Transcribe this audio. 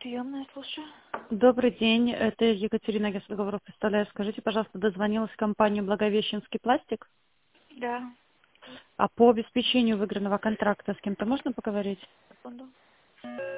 Приемная, слушаю. Добрый день, это Екатерина, я с договоров представляю. Скажите, пожалуйста, дозвонилась в компанию «Благовещенский пластик», Да, а по обеспечению выигранного контракта с кем-то можно поговорить? секунду.